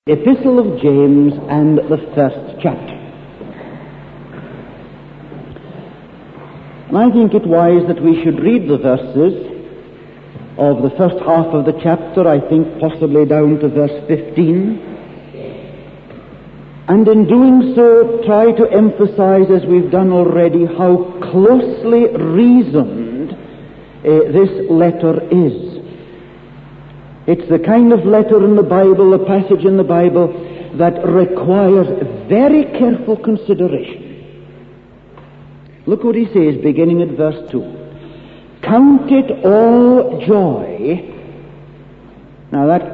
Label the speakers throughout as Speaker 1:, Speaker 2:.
Speaker 1: Epistle of James and the first chapter. And I think it wise that we should read the verses of the first half of the chapter, I think possibly down to verse 15. And in doing so, try to emphasize, as we've done already, how closely reasoned this letter is. It's the kind of letter in the Bible, a passage in the Bible, that requires very careful consideration. Look what he says, beginning at verse 2. Count it all joy. Now that's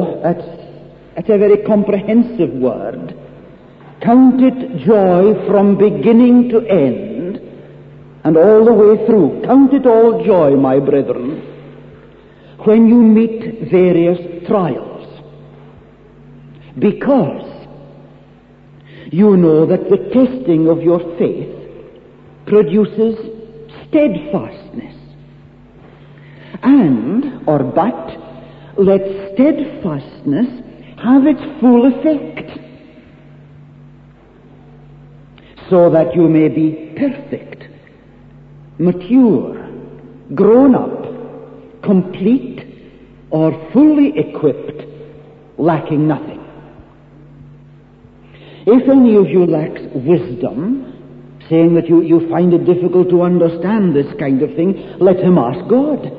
Speaker 1: a very comprehensive word. Count it joy from beginning to end and all the way through. Count it all joy, my brethren, when you meet various trials, because you know that the testing of your faith produces steadfastness. But let steadfastness have its full effect, so that you may be perfect, mature, grown up, complete, or fully equipped, lacking nothing. If any of you lacks wisdom, saying that you find it difficult to understand this kind of thing, let him ask God.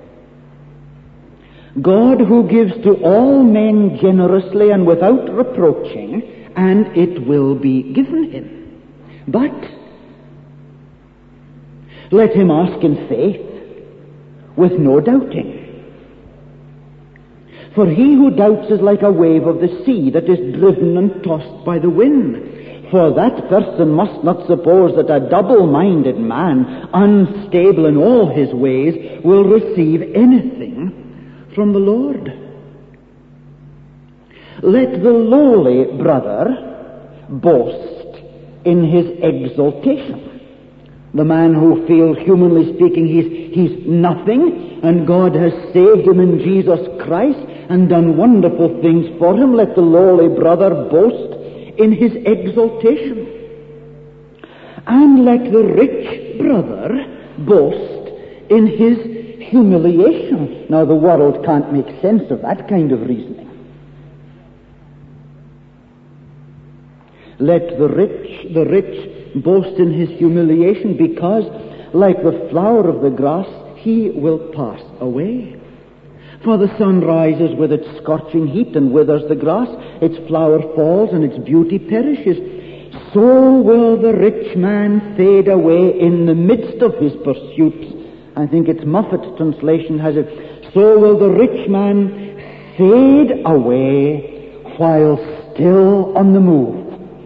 Speaker 1: God, who gives to all men generously and without reproaching, and it will be given him. But let him ask in faith, with no doubting. For he who doubts is like a wave of the sea that is driven and tossed by the wind. For that person must not suppose that a double-minded man, unstable in all his ways, will receive anything from the Lord. Let the lowly brother boast in his exaltation. The man who feels, humanly speaking, he's nothing, and God has saved him in Jesus Christ and done wonderful things for him. Let the lowly brother boast in his exaltation. And let the rich brother boast in his humiliation. Now the world can't make sense of that kind of reasoning. Let the rich boast in his humiliation, because like the flower of the grass, he will pass away. For the sun rises with its scorching heat and withers the grass, its flower falls and its beauty perishes. So will the rich man fade away in the midst of his pursuits. I think it's Moffat's translation has it. So will the rich man fade away while still on the move.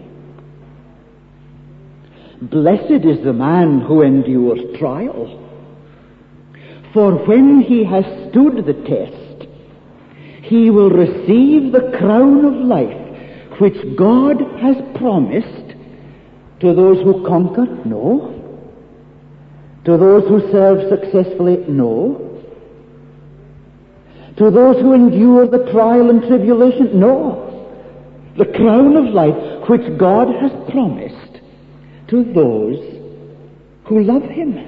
Speaker 1: Blessed is the man who endures trial. For when he has stood the test, he will receive the crown of life which God has promised to those who conquer? No. To those who serve successfully? No. To those who endure the trial and tribulation? No. The crown of life which God has promised to those who love him.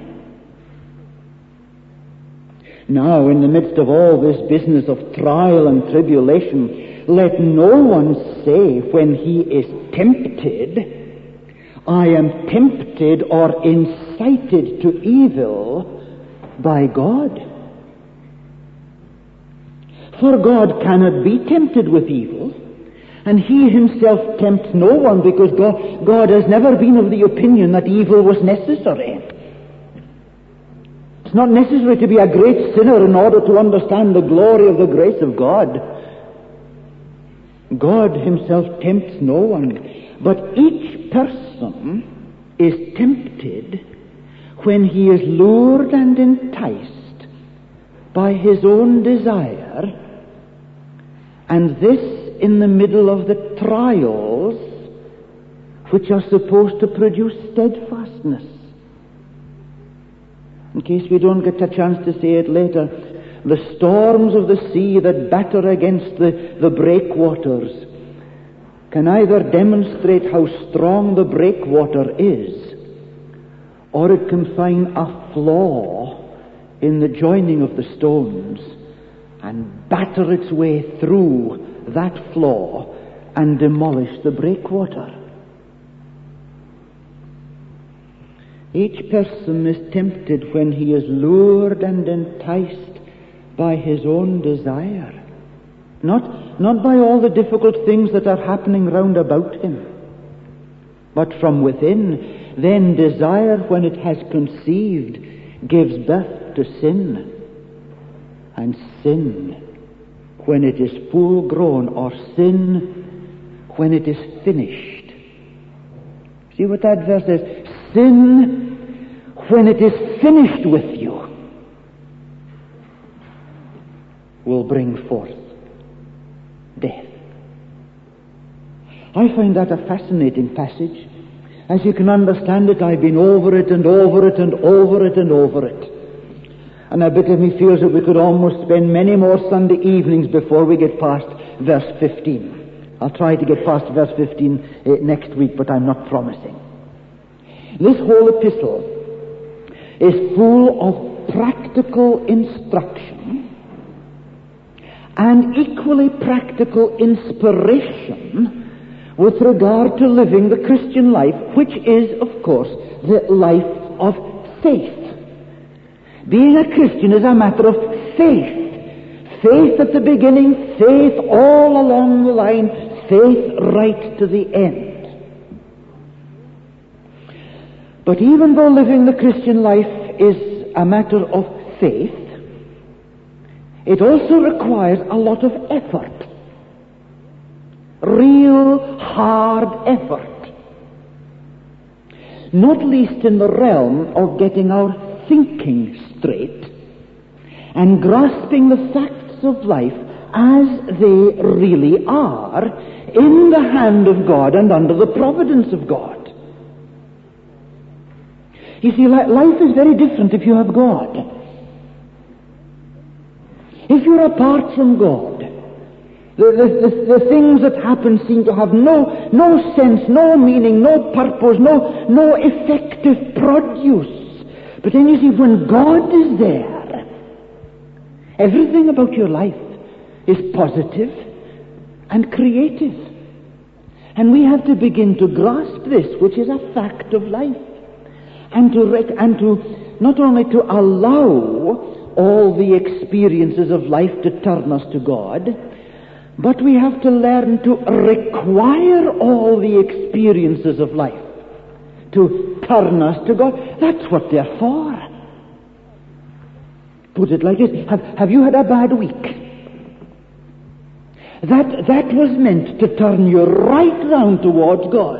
Speaker 1: Now, in the midst of all this business of trial and tribulation, let no one say when he is tempted, I am tempted or incited to evil by God. For God cannot be tempted with evil, and he himself tempts no one, because God has never been of the opinion that evil was necessary. It's not necessary to be a great sinner in order to understand the glory of the grace of God. God himself tempts no one, but each person is tempted when he is lured and enticed by his own desire, and this in the middle of the trials which are supposed to produce steadfastness. In case we don't get a chance to say it later, the storms of the sea that batter against the breakwaters can either demonstrate how strong the breakwater is, or it can find a flaw in the joining of the stones and batter its way through that flaw and demolish the breakwater. Each person is tempted when he is lured and enticed by his own desire. Not by all the difficult things that are happening round about him, but from within. Then desire, when it has conceived, gives birth to sin. And sin, when it is full grown, or sin, when it is finished. See what that verse says? Sin, when it is finished with you, will bring forth death. I find that a fascinating passage. As you can understand it, I've been over it and over it and over it and over it. And a bit of me feels that we could almost spend many more Sunday evenings before we get past verse 15. I'll try to get past verse 15 next week, but I'm not promising. This whole epistle is full of practical instruction and equally practical inspiration with regard to living the Christian life, which is, of course, the life of faith. Being a Christian is a matter of faith. Faith at the beginning, faith all along the line, faith right to the end. But even though living the Christian life is a matter of faith, it also requires a lot of effort. Real hard effort. Not least in the realm of getting our thinking straight and grasping the facts of life as they really are in the hand of God and under the providence of God. You see, life is very different if you have God. If you're apart from God, the things that happen seem to have no sense, no meaning, no purpose, no effective produce. But then you see, when God is there, everything about your life is positive and creative. And we have to begin to grasp this, which is a fact of life. And to not only to allow all the experiences of life to turn us to God, but we have to learn to require all the experiences of life to turn us to God. That's what they're for. Put it like this. Have you had a bad week? That was meant to turn you right round towards God.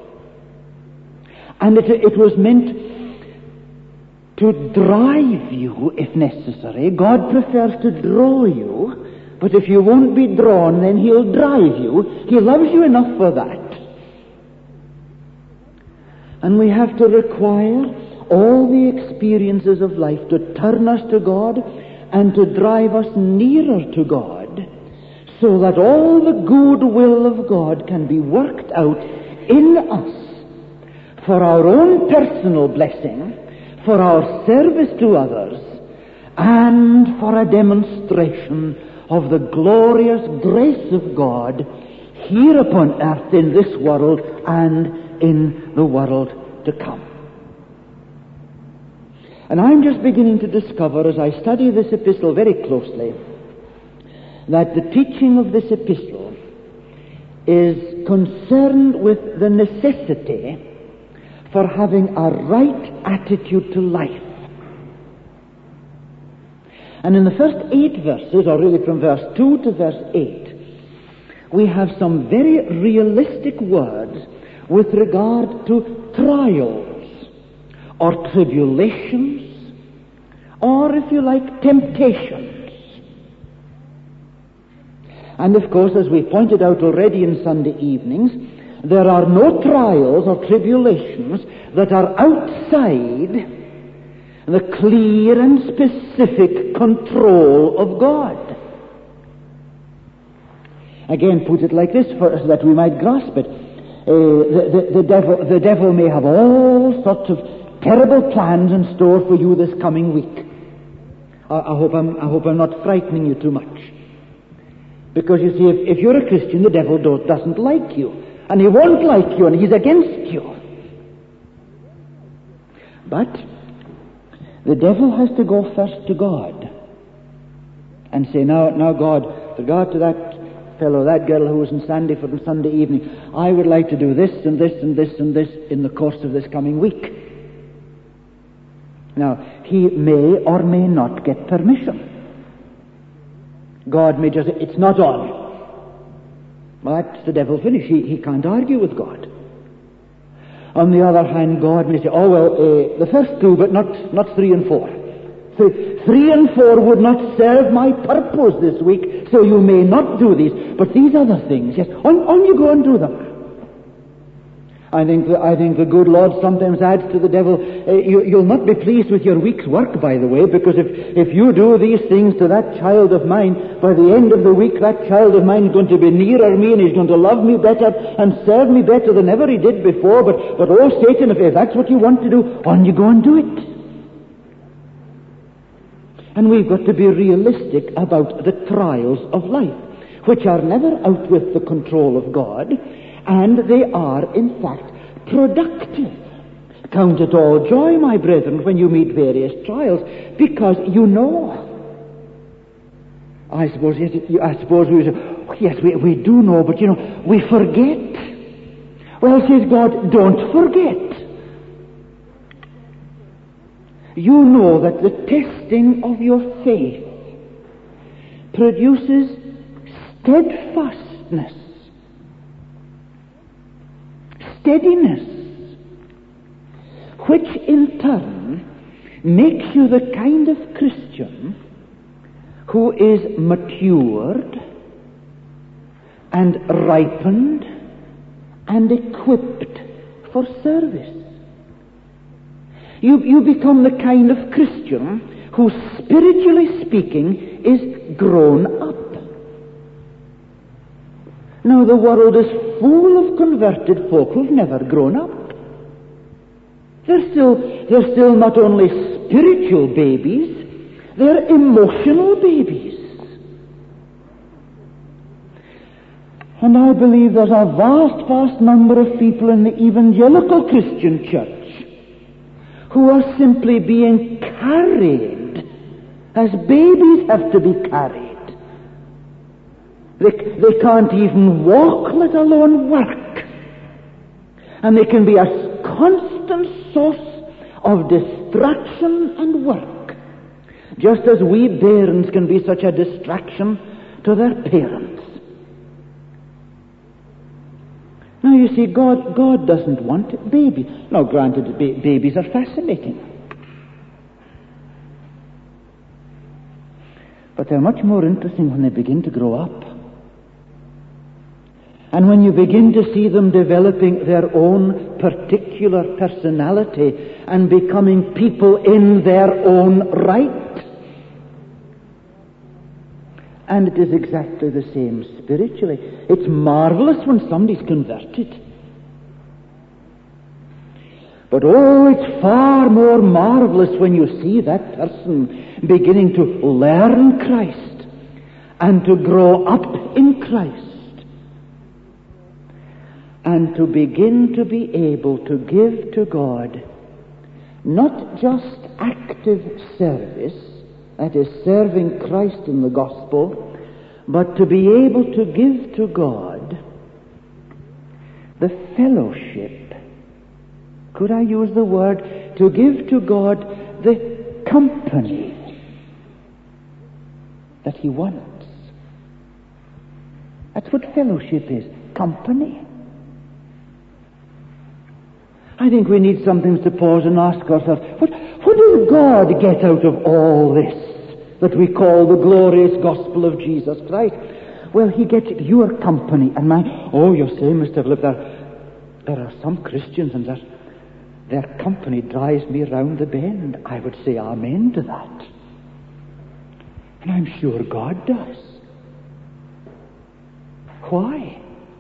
Speaker 1: And it was meant to drive you, if necessary. God prefers to draw you, but if you won't be drawn, then He'll drive you. He loves you enough for that. And we have to require all the experiences of life to turn us to God and to drive us nearer to God, so that all the good will of God can be worked out in us for our own personal blessing, for our service to others, and for a demonstration of the glorious grace of God here upon earth, in this world and in the world to come. And I'm just beginning to discover, as I study this epistle very closely, that the teaching of this epistle is concerned with the necessity for having a right attitude to life. And in the first 8 verses, or really from verse 2 to verse 8, we have some very realistic words with regard to trials, or tribulations, or, if you like, temptations. And of course, as we pointed out already in Sunday evenings, there are no trials or tribulations that are outside the clear and specific control of God. again put it like this so that we might grasp it. The devil may have all sorts of terrible plans in store for you this coming week. I hope I'm not frightening you too much. Because you see, if you're a Christian, the devil doesn't like you. And he won't like you, and he's against you. But the devil has to go first to God and say, now God, with regard to that fellow, that girl who was in Sandyford on Sunday evening, I would like to do this and this and this and this in the course of this coming week. Now, he may or may not get permission. God may just say, it's not on. But the devil finished. He can't argue with God. On the other hand, God may say, the first two, but not 3 and 4. So 3 and 4 would not serve my purpose this week, so you may not do these. But these other things, yes, on you go and do them. I think the good Lord sometimes adds to the devil, you'll not be pleased with your week's work, by the way, because if you do these things to that child of mine, by the end of the week that child of mine is going to be nearer me and he's going to love me better and serve me better than ever he did before. But oh Satan, if that's what you want to do, on you go and do it. And we've got to be realistic about the trials of life, which are never out with the control of God, and they are, in fact, productive. Count it all joy, my brethren, when you meet various trials, because you know. I suppose we say, yes, we do know, but we forget. Well, says God, don't forget. You know that the testing of your faith produces steadfastness, steadiness, which in turn makes you the kind of Christian who is matured and ripened and equipped for service. You become the kind of Christian who, spiritually speaking, is grown up. Now, the world is full of converted folk who've never grown up. They're still not only spiritual babies, they're emotional babies. And I believe there's a vast, vast number of people in the evangelical Christian church who are simply being carried as babies have to be carried. They can't even walk, let alone work. And they can be a constant source of distraction and work, just as we bairns can be such a distraction to their parents. Now you see, God doesn't want babies. Now granted, babies are fascinating. But they're much more interesting when they begin to grow up. And when you begin to see them developing their own particular personality and becoming people in their own right. And it is exactly the same spiritually. It's marvelous when somebody's converted. But it's far more marvelous when you see that person beginning to learn Christ and to grow up in Christ and to begin to be able to give to God not just active service, that is, serving Christ in the gospel, but to be able to give to God the fellowship. Could I use the word? To give to God the company that He wants. That's what fellowship is, company. I think we need sometimes to pause and ask ourselves, what does God get out of all this that we call the glorious gospel of Jesus Christ? Well, He gets your company and mine. Oh, you say, Mr. Philip, there are some Christians and their company drives me round the bend. I would say amen to that. And I'm sure God does. Why?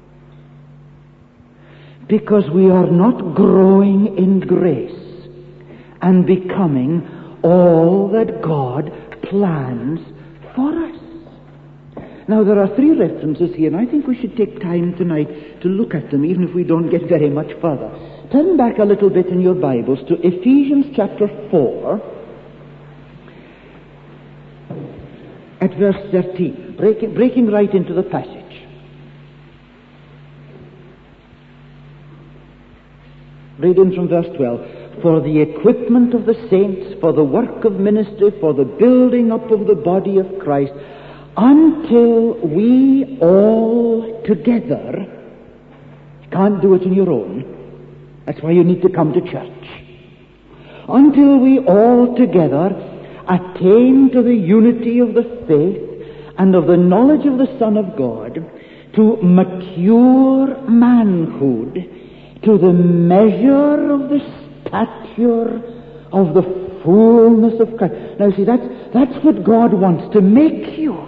Speaker 1: Because we are not growing in grace and becoming all that God plans for us. Now, there are 3 references here, and I think we should take time tonight to look at them, even if we don't get very much further. Turn back a little bit in your Bibles to Ephesians chapter 4, at verse 13, breaking right into the passage. Read in from verse 12. For the equipment of the saints, for the work of ministry, for the building up of the body of Christ, until we all together, you can't do it on your own, that's why you need to come to church, until we all together attain to the unity of the faith and of the knowledge of the Son of God, to mature manhood, to the measure of the stature of the fullness of Christ. Now see, that's what God wants to make you.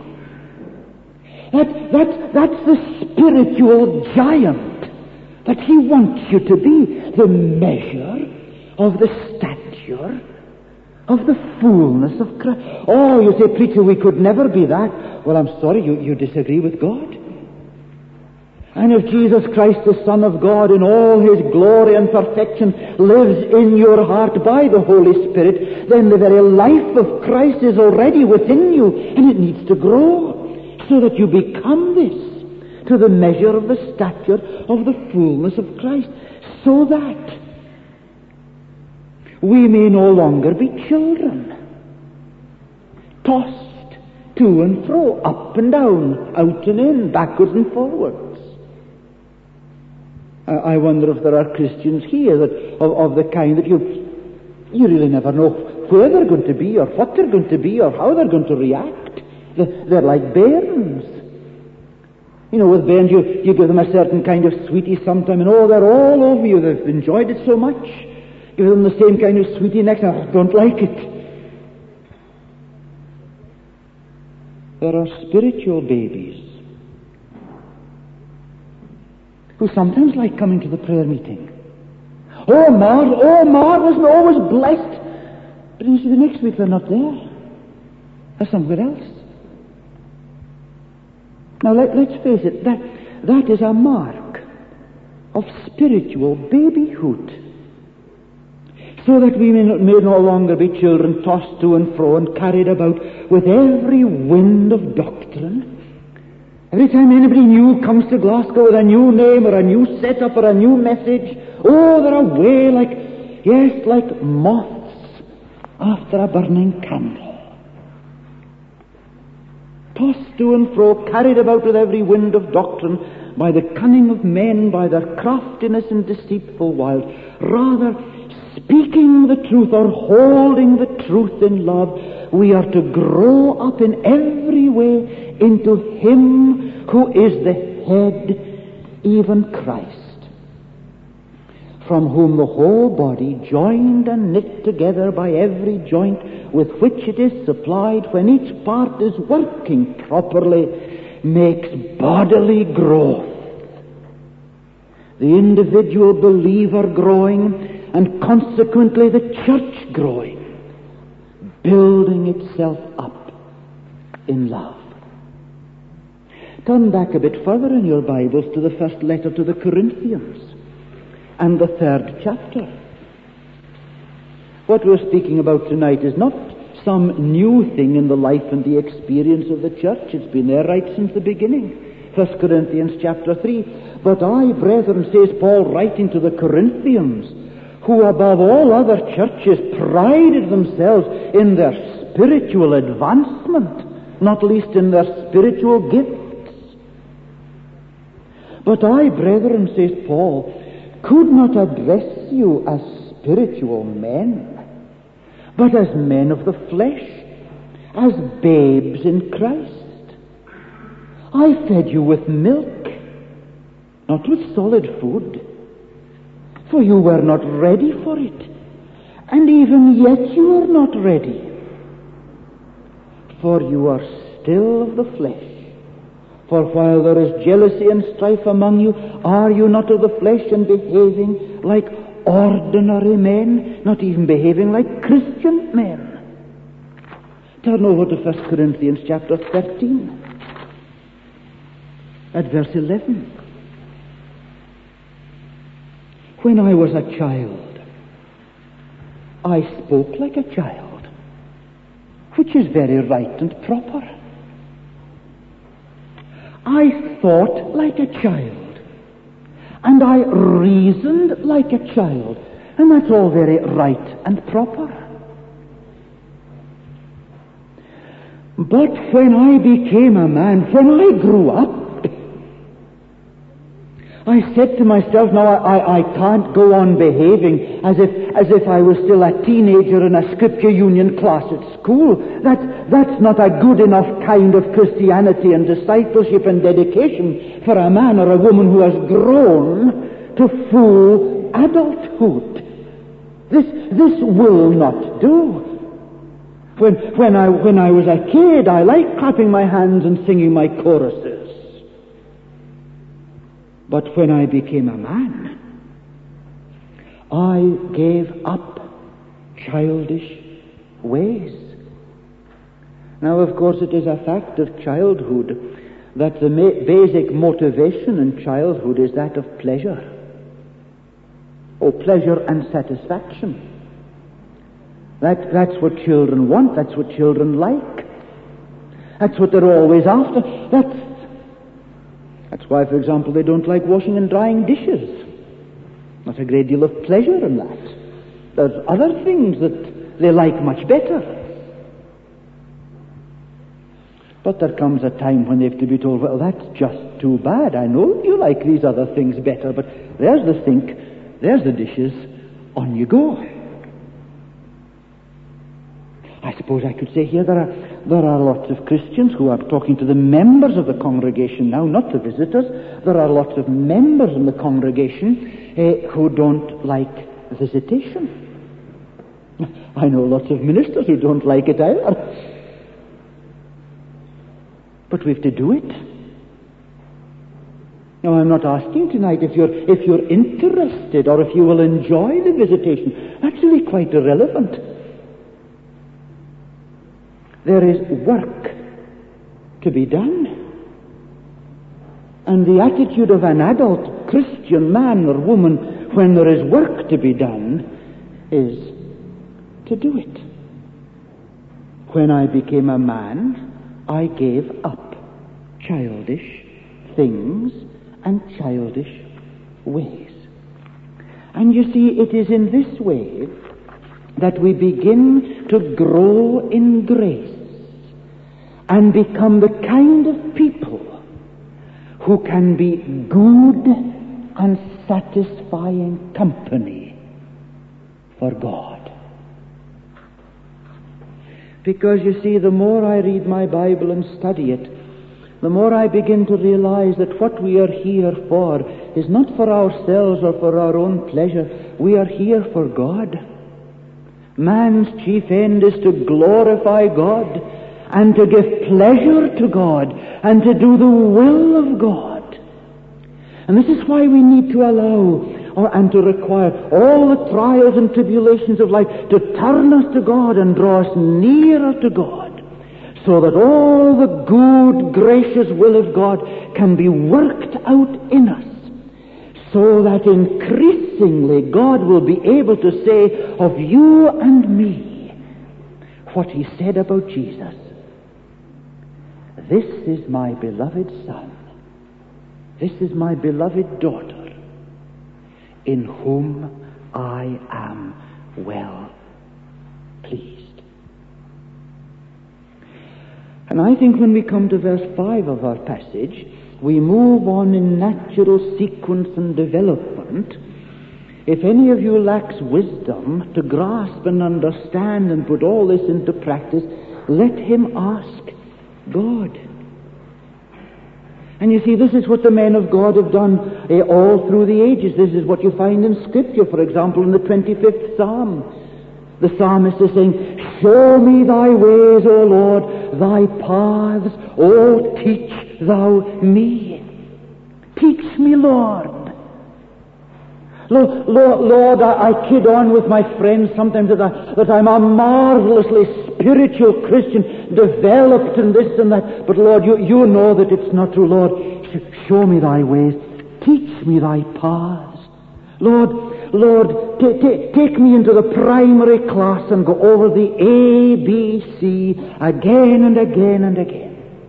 Speaker 1: That's the spiritual giant that He wants you to be, the measure of the stature of the fullness of Christ. Oh, you say, preacher, we could never be that. Well, I'm sorry, you disagree with God. And if Jesus Christ, the Son of God, in all His glory and perfection, lives in your heart by the Holy Spirit, then the very life of Christ is already within you, and it needs to grow, so that you become this, to the measure of the stature of the fullness of Christ, so that we may no longer be children, tossed to and fro, up and down, out and in, backwards and forwards. I wonder if there are Christians here that of the kind that you really never know where they're going to be, or what they're going to be, or how they're going to react. They're like bairns. You know, with bairns, you give them a certain kind of sweetie sometime, and they're all over you. They've enjoyed it so much. Give them the same kind of sweetie next time. I don't like it. There are spiritual babies who sometimes like coming to the prayer meeting. Oh, Mar wasn't always blessed. But you see, the next week they're not there. They're somewhere else. Now, let's face it, that is a mark of spiritual babyhood. So that we may no longer be children tossed to and fro and carried about with every wind of doctrine. Every time anybody new comes to Glasgow with a new name or a new setup or a new message, they're away like moths after a burning candle. Tossed to and fro, carried about with every wind of doctrine, by the cunning of men, by their craftiness and deceitful wiles. Rather, speaking the truth or holding the truth in love, we are to grow up in every way into Him who is the head, even Christ, from whom the whole body, joined and knit together by every joint with which it is supplied, when each part is working properly, makes bodily growth. The individual believer growing, and consequently the church growing, building itself up in love. Turn back a bit further in your Bibles to the first letter to the Corinthians and the 3rd chapter. What we're speaking about tonight is not some new thing in the life and the experience of the church. It's been there right since the beginning. 1 Corinthians chapter 3. But I, brethren, says Paul, writing to the Corinthians, who above all other churches prided themselves in their spiritual advancement, not least in their spiritual gifts. But I, brethren, says Paul, could not address you as spiritual men, but as men of the flesh, as babes in Christ. I fed you with milk, not with solid food, for you were not ready for it, and even yet you are not ready, for you are still of the flesh, For while there is jealousy and strife among you, are you not of the flesh and behaving like ordinary men, not even behaving like Christian men? Turn over to 1 Corinthians chapter 13, at verse 11. When I was a child, I spoke like a child, which is very right and proper. I thought like a child, and I reasoned like a child, and that's all very right and proper. But when I became a man, when I grew up, I said to myself, no, I can't go on behaving as if I was still a teenager in a Scripture Union class at school. That's not a good enough kind of Christianity and discipleship and dedication for a man or a woman who has grown to full adulthood. This will not do. When I was a kid, I liked clapping my hands and singing my choruses. But when I became a man, I gave up childish ways. Now, of course, it is a fact of childhood that the basic motivation in childhood is that of pleasure. Pleasure and satisfaction. That's what children want. That's what children like. That's what they're always after. That's why, for example, they don't like washing and drying dishes. Not a great deal of pleasure in that. There's other things that they like much better. But there comes a time when they have to be told, well, that's just too bad. I know you like these other things better, but there's the sink, there's the dishes, on you go. I suppose I could say here there are lots of Christians who are talking to the members of the congregation now, not the visitors. There are lots of members in the congregation who don't like visitation. I know lots of ministers who don't like it either. But we have to do it. Now, I'm not asking tonight if you're interested or if you will enjoy the visitation. That's really quite irrelevant. There is work to be done. And the attitude of an adult Christian man or woman when there is work to be done is to do it. When I became a man, I gave up childish things and childish ways. And you see, it is in this way that we begin to grow in grace and become the kind of people who can be good and satisfying company for God. Because you see, the more I read my Bible and study it, the more I begin to realize that what we are here for is not for ourselves or for our own pleasure. We are here for God. Man's chief end is to glorify God and to give pleasure to God and to do the will of God. And this is why we need to allow and to require all the trials and tribulations of life to turn us to God and draw us nearer to God, so that all the good, gracious will of God can be worked out in us, so that increasingly God will be able to say of you and me what he said about Jesus. This is my beloved Son. This is my beloved daughter, in whom I am well pleased. And I think when we come to verse 5 of our passage, we move on in natural sequence and development. If any of you lacks wisdom to grasp and understand and put all this into practice, let him ask God. And you see, this is what the men of God have done all through the ages. This is what you find in Scripture. For example, in the 25th Psalm, the psalmist is saying, show me thy ways, O Lord, thy paths, O teach thou me. Teach me, Lord. Lord, I kid on with my friends sometimes that I'm a marvelously spiritual Christian, developed in this and that. But Lord, you know that it's not true. Lord, show me thy ways. Teach me thy paths. Lord, take me into the primary class and go over the A, B, C again and again and again.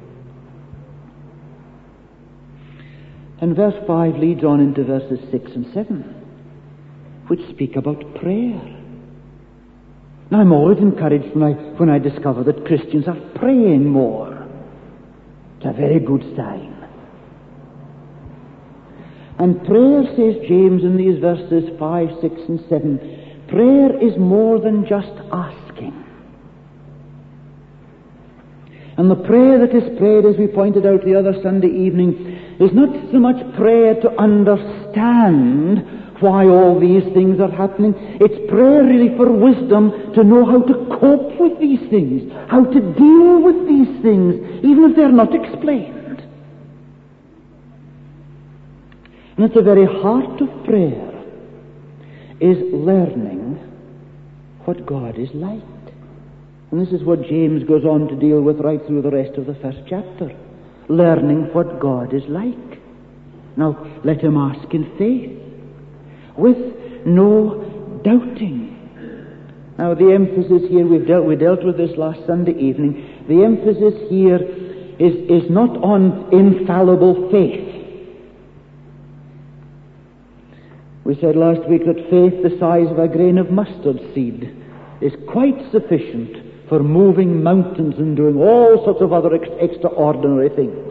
Speaker 1: And verse 5 leads on into verses 6 and 7. Which speak about prayer. Now, I'm always encouraged when I discover that Christians are praying more. It's a very good sign. And prayer, says James in these verses 5, 6, and 7, prayer is more than just asking. And the prayer that is prayed, as we pointed out the other Sunday evening, is not so much prayer to understand why all these things are happening. It's prayer really for wisdom to know how to cope with these things, how to deal with these things, even if they're not explained. And at the very heart of prayer is learning what God is like. And this is what James goes on to deal with right through the rest of the first chapter. Learning what God is like. Now, let him ask in faith, with no doubting. Now, the emphasis here, we dealt with this last Sunday evening. The emphasis here is not on infallible faith. We said last week that faith the size of a grain of mustard seed is quite sufficient for moving mountains and doing all sorts of other extraordinary things.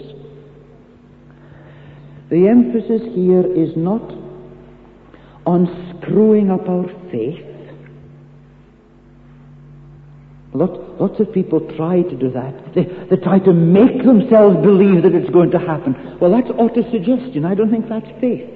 Speaker 1: The emphasis here is not on screwing up our faith. Lots of people try to do that. They try to make themselves believe that it's going to happen. Well, that's autosuggestion. I don't think that's faith.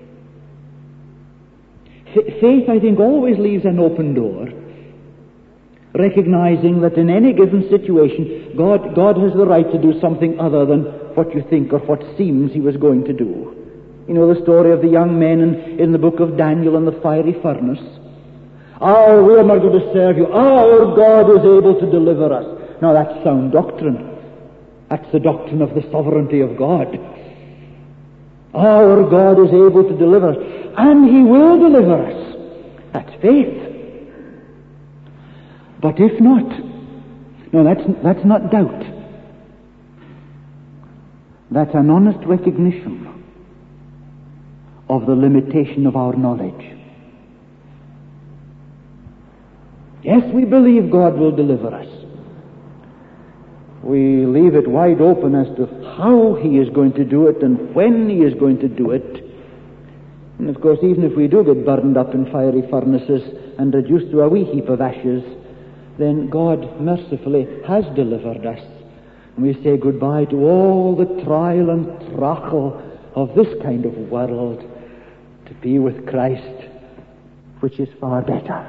Speaker 1: Faith, I think, always leaves an open door, recognizing that in any given situation, God has the right to do something other than what you think or what seems he was going to do. You know the story of the young men in the book of Daniel in the fiery furnace. Oh, we are not going to serve you. Our God is able to deliver us. Now, that's sound doctrine. That's the doctrine of the sovereignty of God. Our God is able to deliver us, and he will deliver us. That's faith. But if not, no, that's not doubt. That's an honest recognition of the limitation of our knowledge. Yes, we believe God will deliver us. We leave it wide open as to how he is going to do it and when he is going to do it. And of course, even if we do get burned up in fiery furnaces and reduced to a wee heap of ashes, then God mercifully has delivered us. And we say goodbye to all the trial and trouble of this kind of world to be with Christ, which is far better.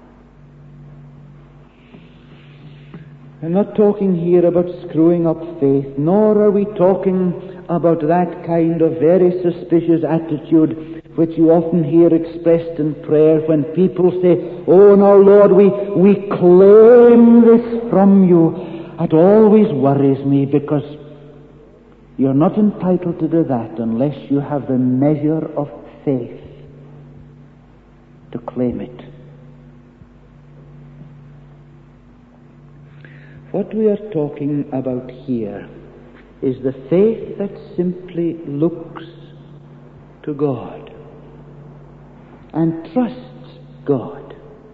Speaker 1: I'm not talking here about screwing up faith, nor are we talking about that kind of very suspicious attitude which you often hear expressed in prayer when people say, "Oh, now, Lord, we claim this from you." It always worries me because you're not entitled to do that unless you have the measure of faith to claim it. What we are talking about here is the faith that simply looks to God and trusts God.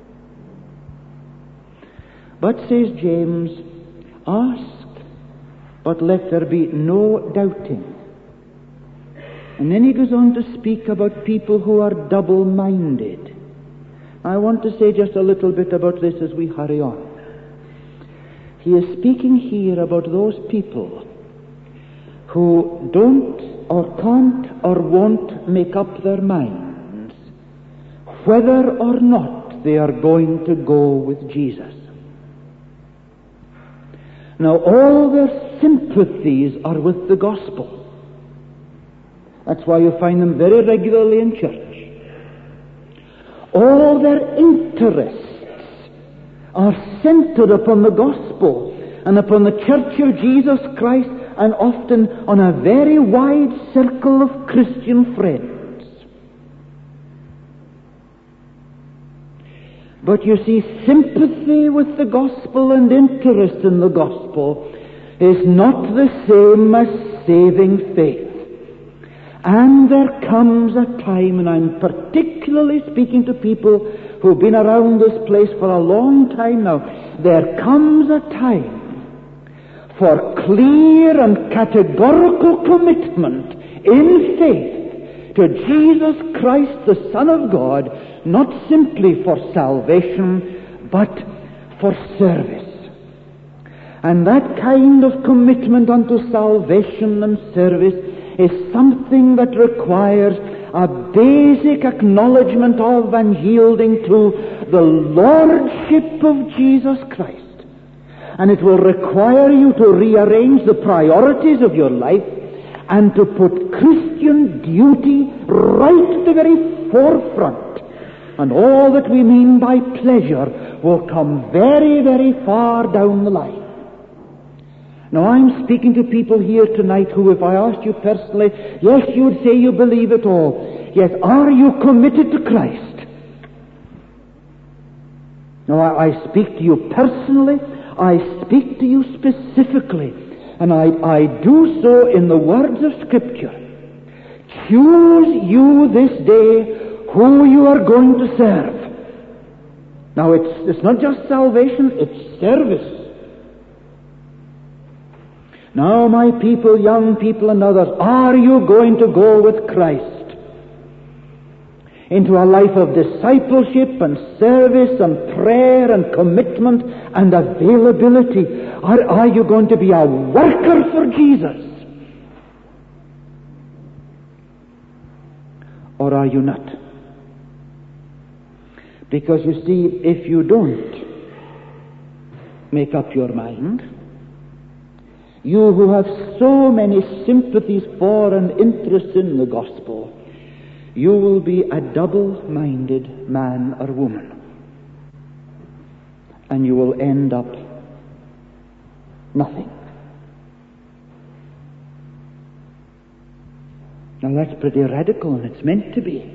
Speaker 1: But, says James, ask, but let there be no doubting. And then he goes on to speak about people who are double-minded. I want to say just a little bit about this as we hurry on. He is speaking here about those people who don't or can't or won't make up their minds whether or not they are going to go with Jesus. Now, all their sympathies are with the gospel. That's why you find them very regularly in church. All their interests are centered upon the gospel and upon the church of Jesus Christ, and often on a very wide circle of Christian friends. But you see, sympathy with the gospel and interest in the gospel is not the same as saving faith. And there comes a time, and I'm particularly speaking to people who've been around this place for a long time now, there comes a time for clear and categorical commitment in faith to Jesus Christ, the Son of God, not simply for salvation, but for service. And that kind of commitment unto salvation and service is something that requires a basic acknowledgement of and yielding to the Lordship of Jesus Christ. And it will require you to rearrange the priorities of your life and to put Christian duty right at the very forefront. And all that we mean by pleasure will come very, very far down the line. Now, I'm speaking to people here tonight who, if I asked you personally, yes, you'd say you believe it all. Yes, are you committed to Christ? Now, I speak to you personally. I speak to you specifically, and I do so in the words of Scripture. Choose you this day who you are going to serve. Now, it's not just salvation, it's service. Now, my people, young people and others, are you going to go with Christ into a life of discipleship and service and prayer and commitment and availability? Are you going to be a worker for Jesus? Or are you not? Because you see, if you don't make up your mind, you who have so many sympathies for and interests in the gospel, you will be a double-minded man or woman. And you will end up nothing. Now that's pretty radical, and it's meant to be.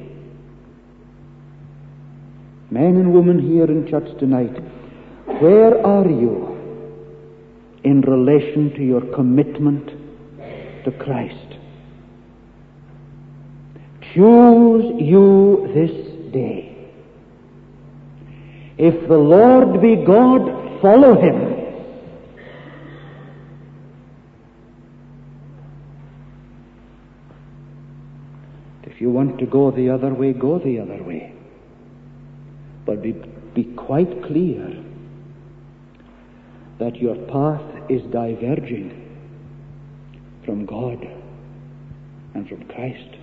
Speaker 1: Men and women here in church tonight, where are you in relation to your commitment to Christ? Choose you this day. If the Lord be God, follow Him. If you want to go the other way, go the other way. But be quite clear that your path is diverging from God and from Christ.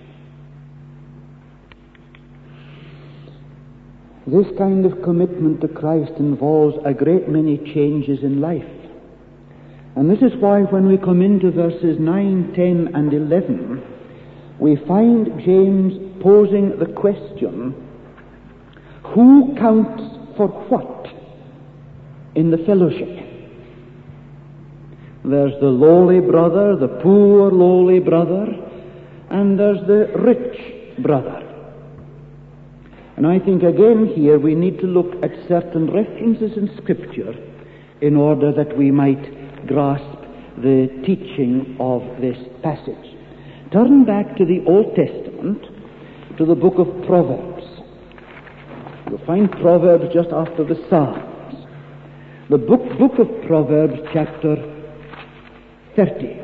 Speaker 1: This kind of commitment to Christ involves a great many changes in life. And this is why when we come into verses 9, 10, and 11, we find James posing the question, who counts for what in the fellowship? There's the lowly brother, the poor lowly brother, and there's the rich brother. And I think again here we need to look at certain references in Scripture in order that we might grasp the teaching of this passage. Turn back to the Old Testament, to the book of Proverbs. You'll find Proverbs just after the Psalms. The book of Proverbs, chapter 30,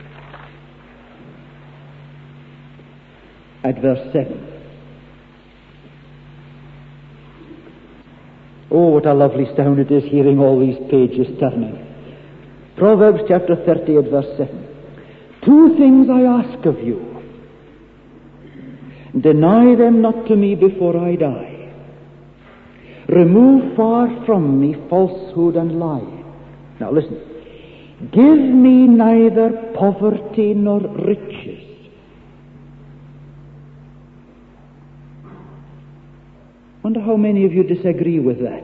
Speaker 1: at verse 7. Oh, what a lovely sound it is hearing all these pages turning. Proverbs chapter 30 at verse 7. 2 things I ask of you. Deny them not to me before I die. Remove far from me falsehood and lie. Now listen. Give me neither poverty nor riches. Wonder how many of you disagree with that.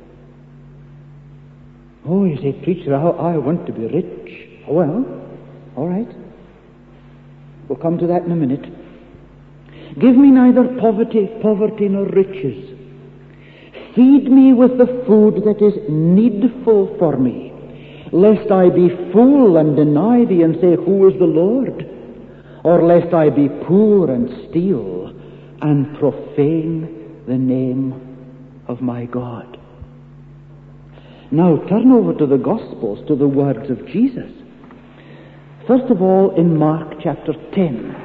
Speaker 1: Oh, you say, preacher, I want to be rich. Well, all right. We'll come to that in a minute. Give me neither poverty nor riches. Feed me with the food that is needful for me, lest I be fool and deny thee and say, who is the Lord? Or lest I be poor and steal and profane the name of my God. Now turn over to the Gospels, to the words of Jesus. First of all, in Mark chapter 10.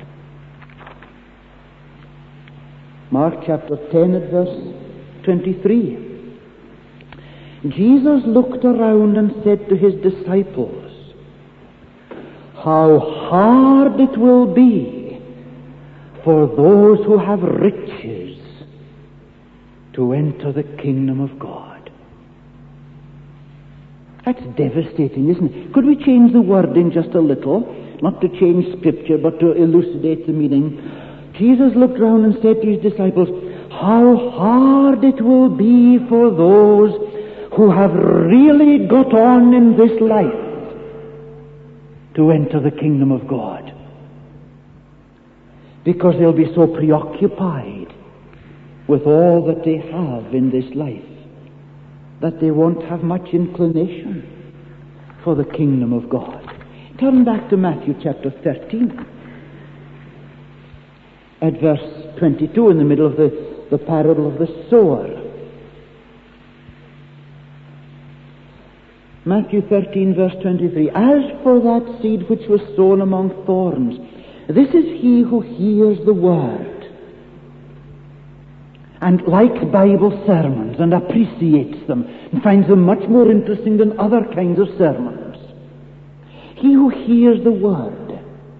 Speaker 1: Mark chapter 10 at verse 23. Jesus looked around and said to his disciples, how hard it will be for those who have riches to enter the kingdom of God. That's devastating, isn't it? Could we change the wording just a little? Not to change scripture, but to elucidate the meaning. Jesus looked round and said to his disciples, how hard it will be for those who have really got on in this life to enter the kingdom of God. Because they'll be so preoccupied with all that they have in this life that they won't have much inclination for the kingdom of God. Turn back to Matthew chapter 13 at verse 22, in the middle of the parable of the sower. Matthew 13 verse 23. As for that seed which was sown among thorns, this is he who hears the word and likes Bible sermons and appreciates them and finds them much more interesting than other kinds of sermons. He who hears the word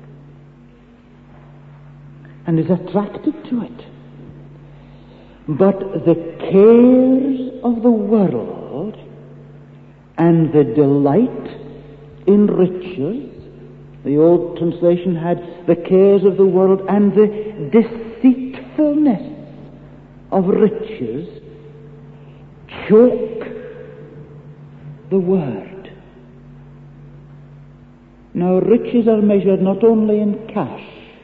Speaker 1: and is attracted to it. But the cares of the world and the delight in riches, the old translation had the cares of the world and the deceitfulness of riches, choke the word. Now, riches are measured not only in cash.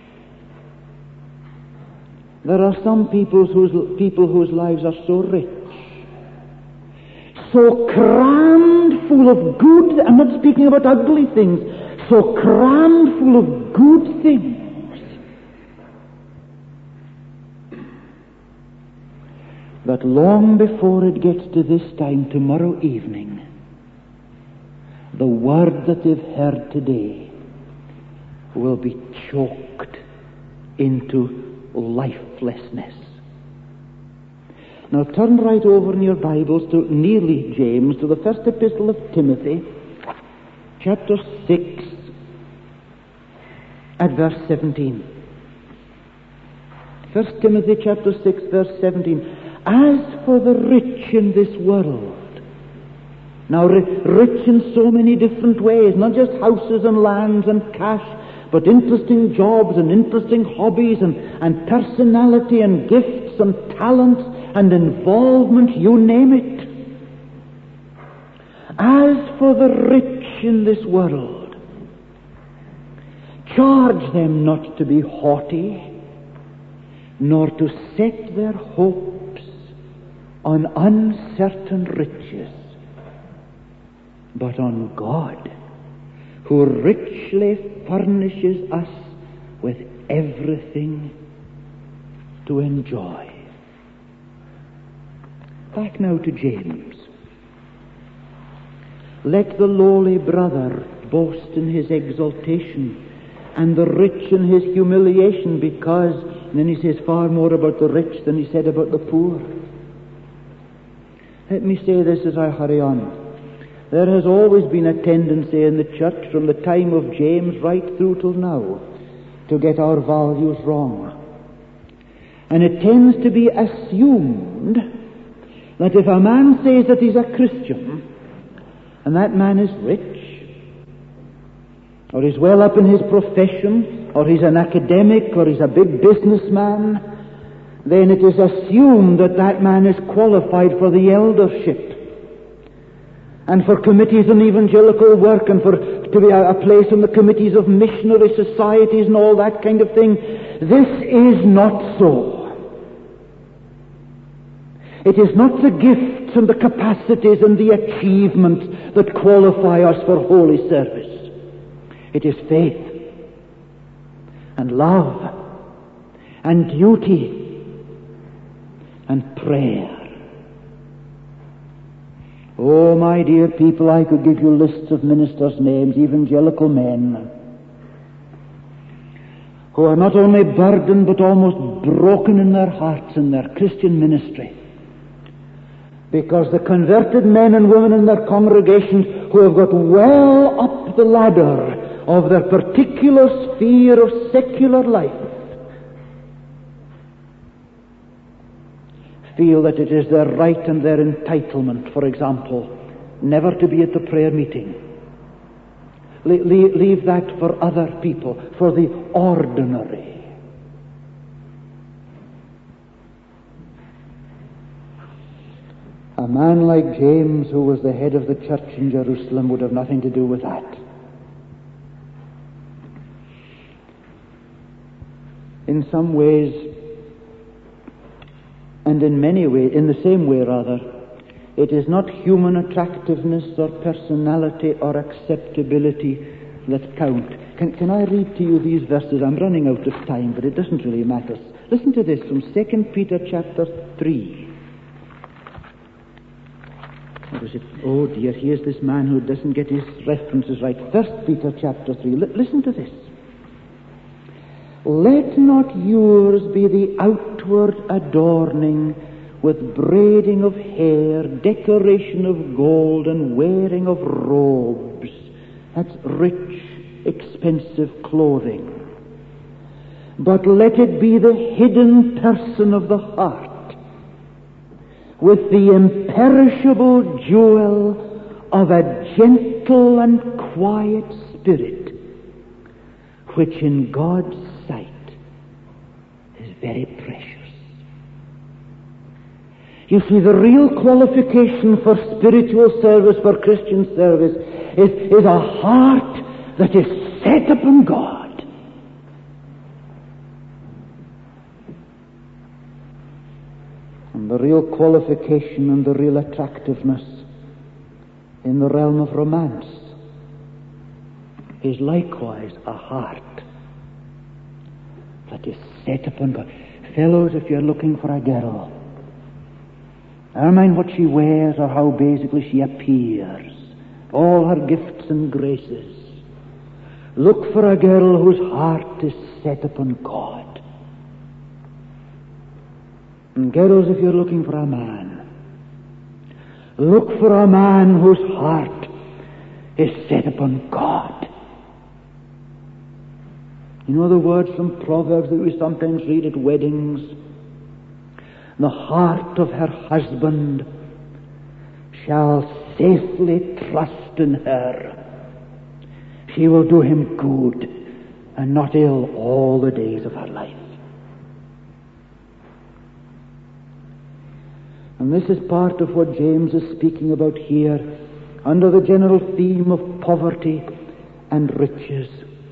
Speaker 1: There are some people whose lives are so rich, so crammed full of good, I'm not speaking about ugly things, so crammed full of good things, that long before it gets to this time tomorrow evening, the word that they've heard today will be choked into lifelessness. Now turn right over in your Bibles to nearly James, to the first epistle of Timothy, chapter 6, at verse 17. 1 Timothy chapter 6, verse 17. As for the rich in this world, now rich in so many different ways, not just houses and lands and cash, but interesting jobs and interesting hobbies and personality and gifts and talents and involvement, you name it. As for the rich in this world, charge them not to be haughty, nor to set their hopes on uncertain riches, but on God, who richly furnishes us with everything to enjoy. Back now to James. Let the lowly brother boast in his exaltation, and the rich in his humiliation, because, and then he says far more about the rich than he said about the poor. Let me say this as I hurry on. There has always been a tendency in the church from the time of James right through till now to get our values wrong. And it tends to be assumed that if a man says that he's a Christian, and that man is rich, or he's well up in his profession, or he's an academic, or he's a big businessman, then it is assumed that that man is qualified for the eldership and for committees on evangelical work, and to be a place in the committees of missionary societies and all that kind of thing. This is not so. It is not the gifts and the capacities and the achievement that qualify us for holy service. It is faith and love and duty and prayer. Oh, my dear people, I could give you lists of ministers' names, evangelical men, who are not only burdened but almost broken in their hearts in their Christian ministry, because the converted men and women in their congregations who have got well up the ladder of their particular sphere of secular life feel that it is their right and their entitlement, for example, never to be at the prayer meeting. Leave that for other people, for the ordinary. A man like James, who was the head of the church in Jerusalem, would have nothing to do with that. In some ways, and in many ways, in the same way rather, it is not human attractiveness or personality or acceptability that count. Can I read to you these verses? I'm running out of time, but it doesn't really matter. Listen to this from 2 Peter chapter 3. What is it? Oh dear, here's this man who doesn't get his references right. 1 Peter chapter 3. Listen to this. Let not yours be the outward adorning with braiding of hair, decoration of gold, and wearing of robes. That's rich, expensive clothing. But let it be the hidden person of the heart, with the imperishable jewel of a gentle and quiet spirit, which in God's sight is very precious. You see, the real qualification for spiritual service, for Christian service, is a heart that is set upon God. And the real qualification and the real attractiveness in the realm of romance is likewise a heart that is set upon God. Fellows, if you're looking for a girl, never mind what she wears or how basically she appears, all her gifts and graces, look for a girl whose heart is set upon God. And girls, if you're looking for a man, look for a man whose heart is set upon God. You know the words from Proverbs that we sometimes read at weddings? The heart of her husband shall safely trust in her. She will do him good and not ill all the days of her life. And this is part of what James is speaking about here under the general theme of poverty and riches.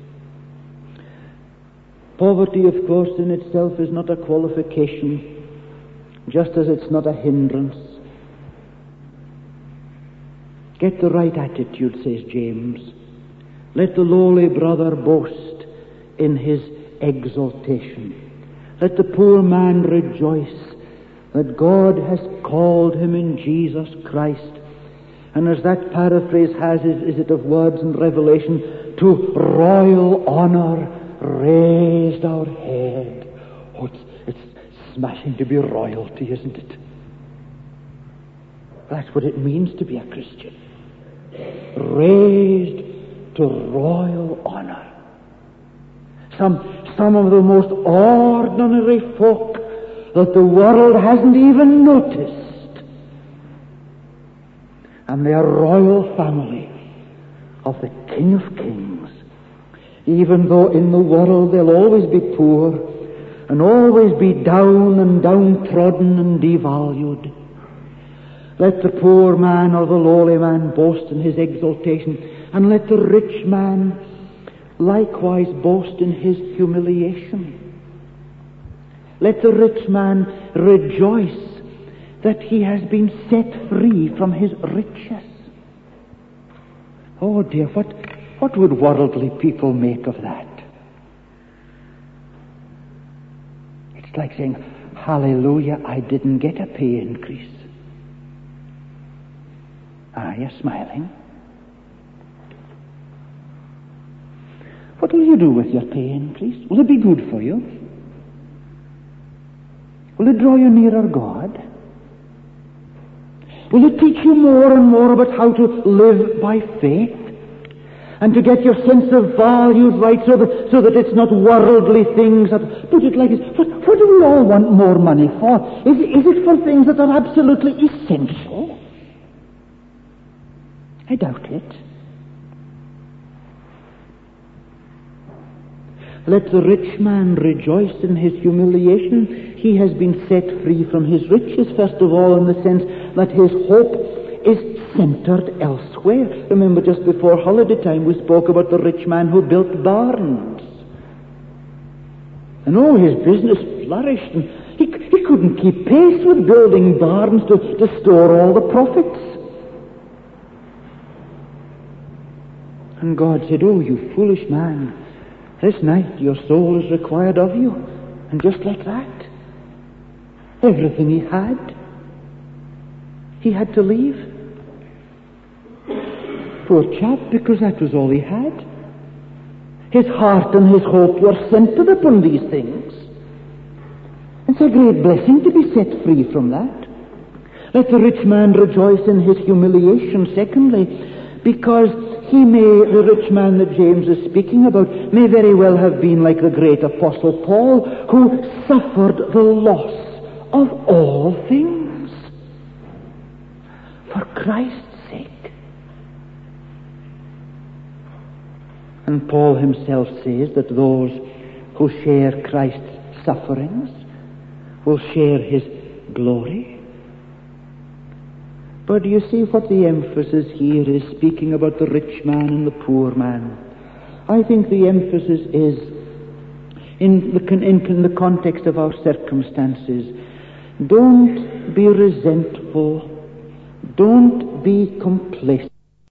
Speaker 1: Poverty, of course, in itself is not a qualification, just as it's not a hindrance. Get the right attitude, says James. Let the lowly brother boast in his exaltation. Let the poor man rejoice that God has called him in Jesus Christ. And as that paraphrase has, is it of words in Revelation, to royal honor raised our head. Oh, it's smashing to be royalty, isn't it? That's what it means to be a Christian. Raised to royal honor. Some of the most ordinary folk that the world hasn't even noticed. And they are royal family of the King of Kings even though in the world they'll always be poor and always be down and downtrodden and devalued. Let the poor man or the lowly man boast in his exaltation, and let the rich man likewise boast in his humiliation. Let the rich man rejoice that he has been set free from his riches. Oh dear, what would worldly people make of that? It's like saying, hallelujah, I didn't get a pay increase. Are you smiling? What will you do with your pay increase? Will it be good for you? Will it draw you nearer God? Will it teach you more and more about how to live by faith? And to get your sense of values right so that it's not worldly things that... Put it like this. What do we all want more money for? Is it for things that are absolutely essential? I doubt it. Let the rich man rejoice in his humiliation. He has been set free from his riches, first of all, in the sense that his hope is centered elsewhere. Remember, just before holiday time, we spoke about the rich man who built barns. And his business flourished, and he couldn't keep pace with building barns to store all the profits. And God said, "Oh, you foolish man, this night your soul is required of you." And just like that, everything he had to leave. Poor chap, because that was all he had. His heart and his hope were centered upon these things. It's a great blessing to be set free from that. Let the rich man rejoice in his humiliation, secondly, because the rich man that James is speaking about, may very well have been like the great apostle Paul, who suffered the loss of all things for Christ's sake. And Paul himself says that those who share Christ's sufferings will share his glory. But do you see what the emphasis here is, speaking about the rich man and the poor man? I think the emphasis is in the context of our circumstances. Don't be resentful. Don't be complacent.